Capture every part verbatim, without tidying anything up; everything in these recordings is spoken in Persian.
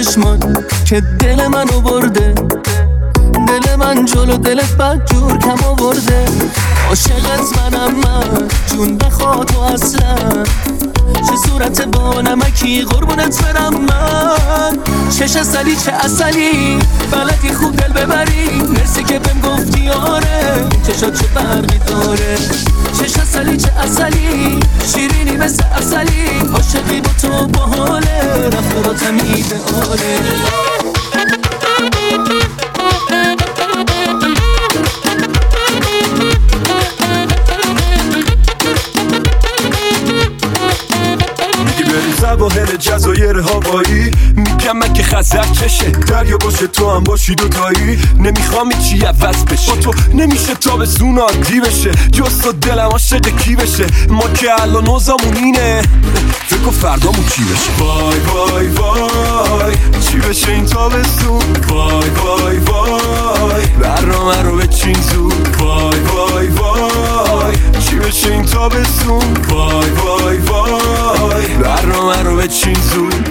چشمان که دل منو برده، دل من جلو دلت بد جور کم آورده. عاشقت منم من جون بخواد تو اصلا، چه صورت با نمکی قربونت برم من. چش اصلی چه اصلی بلدی خوب دل ببری، مرسی که بهم گفتی آره چشات چه برقی داره. چش اصلی چه اصلی شیرینی مثل اصلی، عاشقی با تو باحاله رفتاراتم ایدئاله. سواحل جزایر هوایی میگم من که خزر چشه، دریا باشه تو هم باشی دوتایی. نمیخوام چی عوض بشه، با تو نمیشه تابستون عادی بشه. جست تو دلم عاشق کی بشه، ما که الان اوضاعمون اینه، فکر فردامون چی بشه. وای وای وای چی بشه این تابستون، وای وای وای برنامه رو بچین زود. وای وای وای چی بشه این تابستون، وای وای وای برنامه رو بچین زود.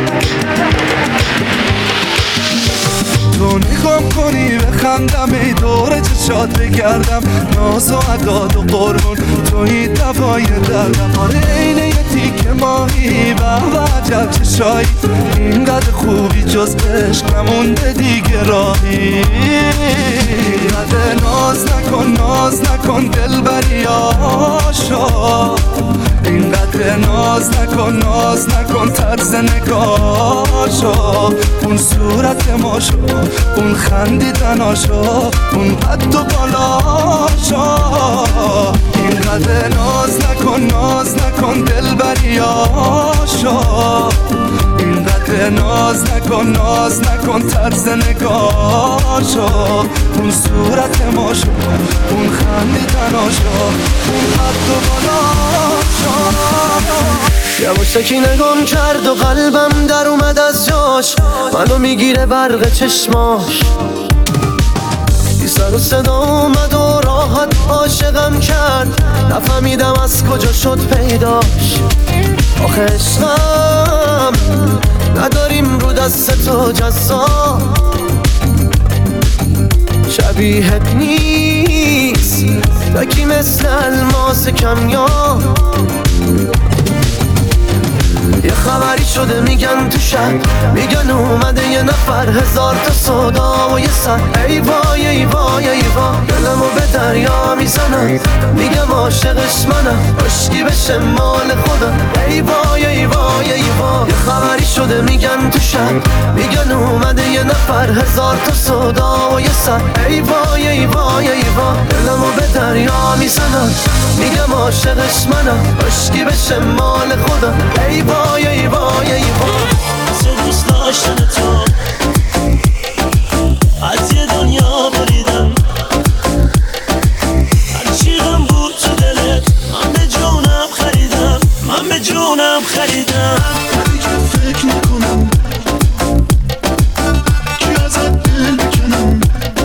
تو نگام کنی بخندم، ای دور چشات بگردم، ناز و عداد و قربون توی دوای دردم. آره اینه یه تیک ماهی به و عجب چشایی، اینقدر خوبی جز عشق نمونده دیگه راهی. اینقدر ناز نکن ناز نکن دل بری آشا، اینقدر ناز نکن ناز نکن طرز نگاشا. اون صورت ماشا، اون خندیدناشا، اون قد و بالاشا. اینقدر ناز نکن ناز نکن دل بری آشا، اینقدر ناز نکن ناز نکن طرز نگاشا. اون صورت ماشا، اون خندیدناشا، اون قد و بالاشا. یواشکی نگام کرد و قلبم در اومد از جاش، منو میگیره برق چشماش. بی سر و صدا اومد و راحت عاشقم کرد، نفهمیدم از کجا شد پیداش. آخه عشقم نداریم رو دست تو جزا، شبیهت نیست بکی مثل الماس کمیاب. یه خبری شده میگن تو شهر، میگن اومده یه نفر، هزار تا صدا و یه سر. ای وای ای وای ای وای دلمو به دریا میزنم، میگم عاشقش منم عشقی بشه مال خودم. ای وای ای وای ای وای یه خبری شده میگن تو شهر، میگن اومده یه نفر، هزار تا صدا و یه سر. ای وای ای وای ای وای دلمو به دریا میزنم، میگم عاشقش منم عشقی بشه مال خودم. ای وای ای وای ای وای واسه دوست داشتن تو از یه دنیا بریدم، هرچی غم بود تو دلت من به جونم خریدم، من به جونم خریدم. ولی که فکر نکنم که ازت دل بکنم،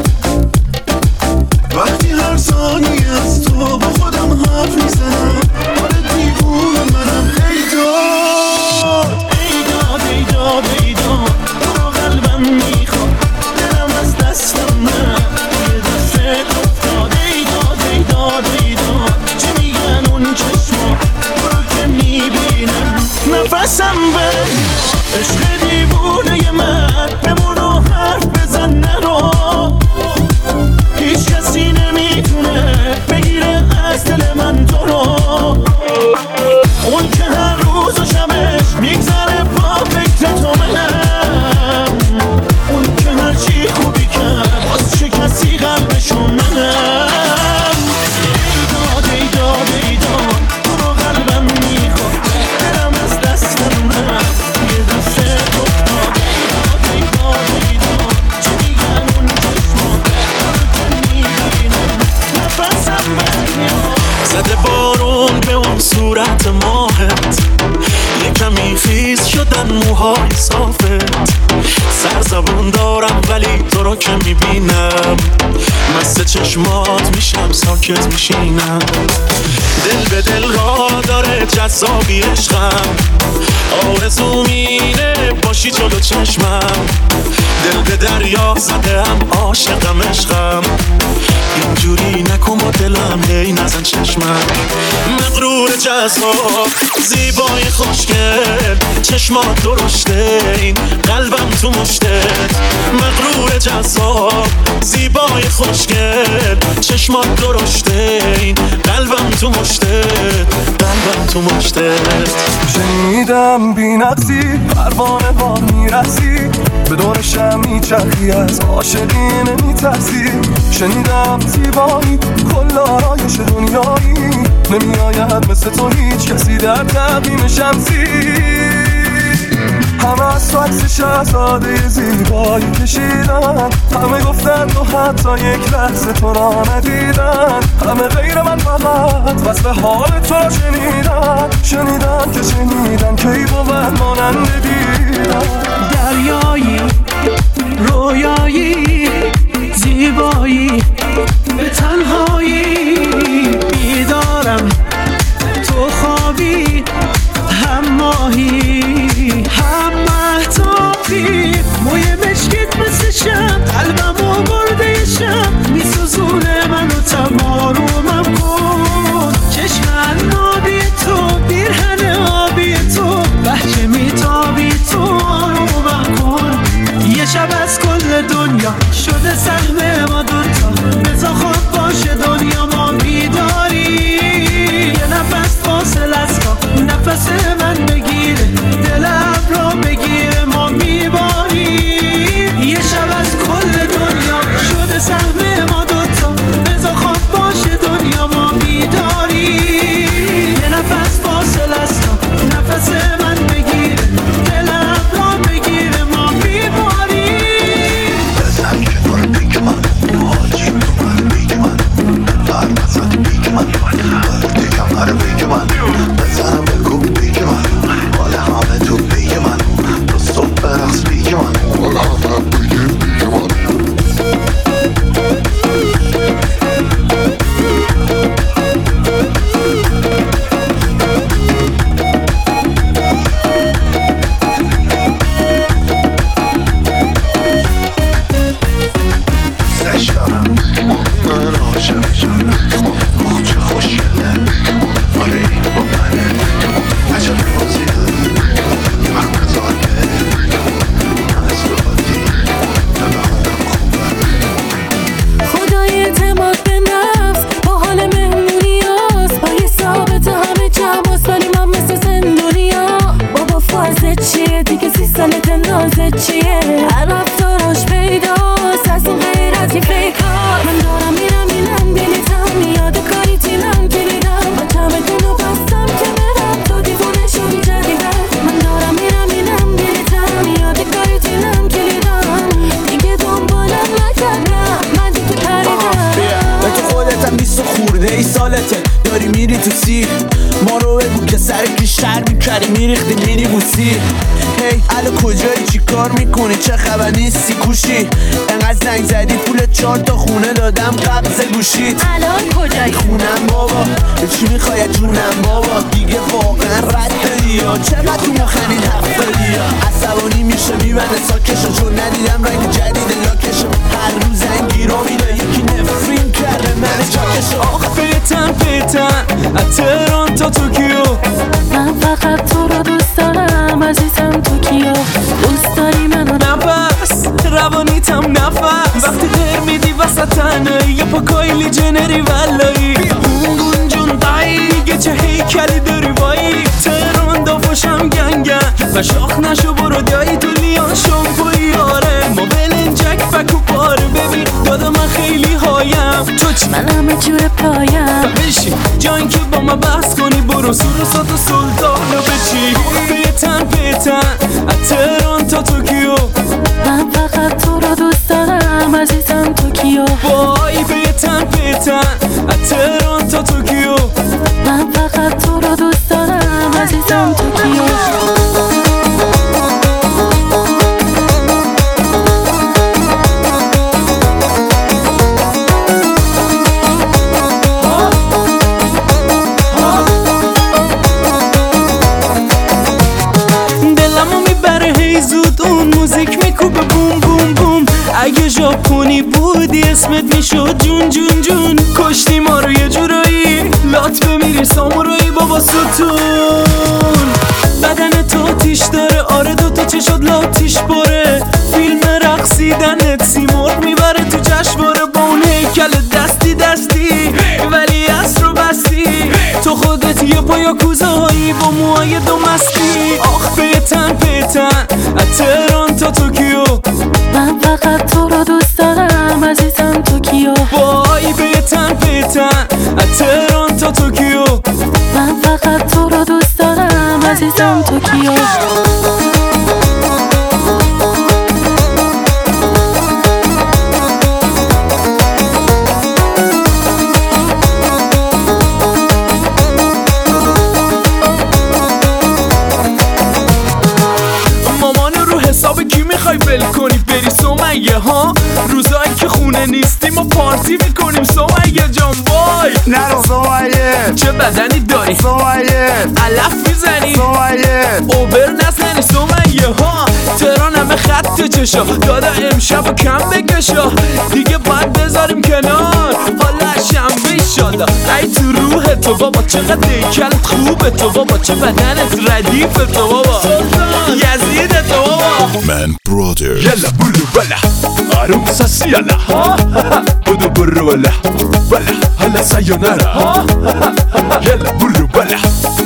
وقتی هر ثانیه از تو با خودم حرف میزنم. آره دیوونه منم. ای داد ای داد ای داد ای داد برو قلبم میخواد، دلم از دستم نه یه دست افتاد. ای داد ای داد ای داد چی میگن اون چشما، برو که میبینم نفسم بره. عشق دیوونه من بمونو حرف بزن نرو، هیچ کسی نمیتونه بگیره از دل من تو رو. اون که هر روز و شبش میگذره با فکر تو منم، اون که هر چی خوبی کرد باز چه کسی قلبشو منم. ای داد ای داد ای داد برو قلبم میخواد، دلم از دستم نه یه دست افتاد. ای داد ای داد ای داد چی میگن اون چشما، برو که میبینم نفسم برمیاد. زده بارون به اون صورت ماهت، یکمی خیز شدن موهای صافت. سرزبون دارم ولی تو رو که میبینم، مست چشمات میشم ساکت میشینم. دل به دل را داره جذابی عشقم، آرزوم اینه باشه باشی جلو چشمم، دل به دریا زدم عاشقم عشقم، اینجوری نکن با دلم هی نزن چشمم. مغرور جذاب زیبای خوشگل چشمات درشته این قلبم تو مشتت. مغرور جذاب زیبای خوشگل چشمات درشته این قلبم تو مشتت، قلبم تو مشتت. شنیدم بی نقصی پروانه با میرسی، به دورشم میچرخی از عاشقی نمیترسی. شنیدم زیبایی کل آرایش دنیایی، نمیآید مثل تو هیچ کسی در تقویم شمسی. همه از تو عکس شهزاده زیبایی کشیدن، همه گفتن تو حتی یک لحظه تو را ندیدن. همه غیر من فقط وصف حال تو را شنیدن، شنیدن که شنیدن کی بود مانند دیدن. دریایی رویایی زیبایی به تنهایی، بیدارم تو خوابی هم ماهی هم مهتابی. موی مشکت مثل شم قلبمو برده شم، میسوزونه منو تمارومم کن. چشم عنابی تو بیرهن آبی تو، بهجه میتابی تو آرومم کن. یه شب از کل دنیا شده سهم ما دوتا، بذار خواب باشه دنیا ما بیداری. یه نفس فاصل از تا نفس من بگیره، دلم را بگیره ما میباری. یه شب از کل دنیا شده سهم ما دوتا، بذار خواب باشه دنیا ما بیداری. یه نفس فاصل از تا نفس من بگیره، دلم را بگیره ما میباری. بزن کنار بیک من حاجی تو من بیک من، فرمزن بیک من بردی کمر بیک من. بزنم بگو بیک من حال همه تو بیک من، تو صبح برقص بیک من حال همه بگه بیک من. هی الو کجایی چی کار میکنی چه خبر نیستی کوشی؟ انقدر زنگ زدی پول چهار تا خونه دادم قبض گوشید. الان کجایی؟ خونم بابا چی میخوای جونم بابا، دیگه واقعا رد داری یا چقدر تو مخنین حرف داری یا عصبانی میشه میبنده ساکشو، چون ندیدم رنگ جدید لاکشو. هر روز زنگی رو میده یکی نفرین کرده من جاکشو. آخ پیتن پیتن از تهران تا توکیو، من فقط تو رو دوست دارم عزیزم توکیو. دوست داری منو نفس روانیتم نفس، وقتی غیر میدی وسط تنهایی یا پا کایلی جنری ولایی. اون جون دایی چه هیکلی داری وایی، تهران دافاشم گنگن و شاخ نشو برو دایی تو لیان شامپوی. آره ما بلنجک فکو پاره ببین دادا من خیلی هایم تو چی؟ من همه جور پایم بشی جان که با ما بحث کنی برو سور و سات و سلطانو بچی. پیتن پیتن از تهران تا توکیو، من فقط تو رو دوست دارم عزیزم توکیو. وای پیتن پیتن از تهران تا توکیو، من فقط تو رو دوست دارم عزیزم توکیو. اسمت میشد جون جون جون. کشتی ما رو یه جورایی، لات بمیری سامورایی بابا ستون. بدن تو تیش داره، آره دوتا چشات لاتیش باره. فیلم رقصیدنت سیمرغ میبره تو جشنواره. با اون هیکل دستی دستی ولی اصر رو بستی. تو خودت یه پایا کوزهایی با موهای دو مستی. آخ پیتن پیتن از تهران تا توکیو، من فقط تو رو دوست دارم عزیزم توکیو. وای پیتن پیتن از تهران تا توکیو، من فقط تو رو دوست دارم عزیزم توکیو. حساب کی میخوای ول کنی بری سمیه ها؟ روزایی که خونه نیستیم و پارتی میکنیم سمیه جان. وای نرو سمیه، چه بدنی داری سمیه، علف میزنی سمیه، اوبر نزنی سمیه ها. تهران همه خط چشا دادا امشب و کم بکشا. دیگه باید بذاریم کنار حالا شنبه ایشالا. ای تو روح تو بابا چقدر دیکلت خوبه تو بابا، چه بدنت ردیف تو بابا، یزید تو بابا. من برادر يلا برو بلا عروسة سيلا بدو برو ولا بلا هلا سايونارا يلا برو بلا